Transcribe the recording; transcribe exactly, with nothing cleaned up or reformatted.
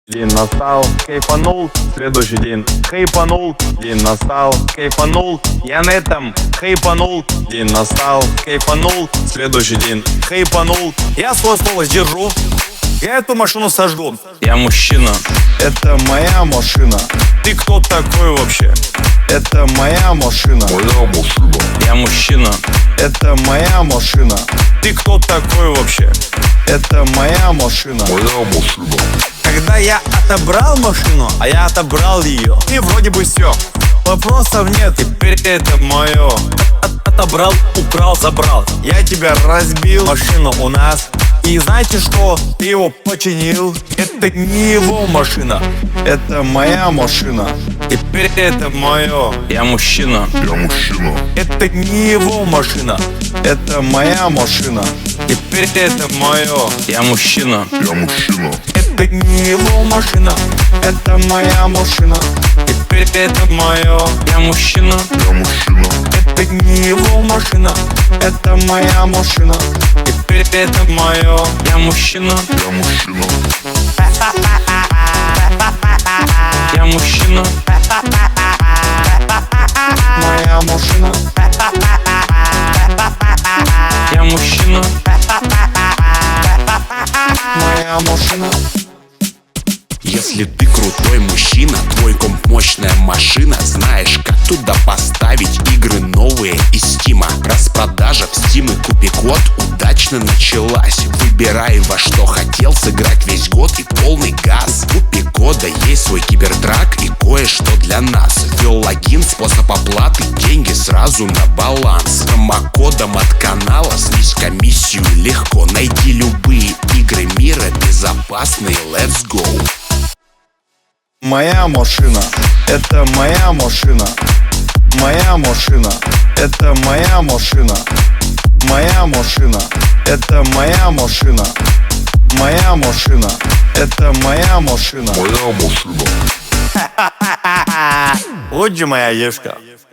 День настал, кайфанул, следующий день хайпанул, день настал, кайфанул, я на этом хайпанул, день настал, кайфанул, следующий день хайпанул, я свое слово сдержу, я эту машину сожгу. Я мужчина, это моя машина. Ты кто такой вообще? Это моя машина. Моя машина. Я мужчина, это моя машина. Ты кто такой вообще? Это моя машина. Моя машина. Когда я отобрал машину, а я отобрал ее, и вроде бы все, вопросов нет, теперь это мое. От Отобрал, украл, забрал. Я тебя разбил, машина у нас. И знаете что? Ты его починил. Это не его машина. Это моя машина. Теперь это мое. я мужчина, Я мужчина. Это не его машина. Это моя машина. Теперь это мое. я мужчина, Я мужчина. Это не его машина. Это моя машина. Теперь это мое. я мужчина, Я мужчина. Это не его машина. Это моя машина. Теперь это мое. я мужчина, Я мужчина. я мужчина, Моя машина. я мужчина, Моя машина. Если ты крутой мужчина, твой комп мощная машина, знаешь, как туда поставить игры новые из стима. Распродажа в Steam и купи код удачно началась. Выбирай, во что хотел сыграть весь год и полный газ. У Пикода есть свой кибертрак и кое-что для нас. Ввел логин, способ оплаты, деньги сразу на баланс. Промокодом от канала снизь комиссию легко. Найди любые игры мира безопасные, let's go. Моя машина. Это моя машина. Моя машина. Это моя машина. Моя машина. Это моя машина. Моя машина. Это моя машина. Моя машина. Вот же моя ешка.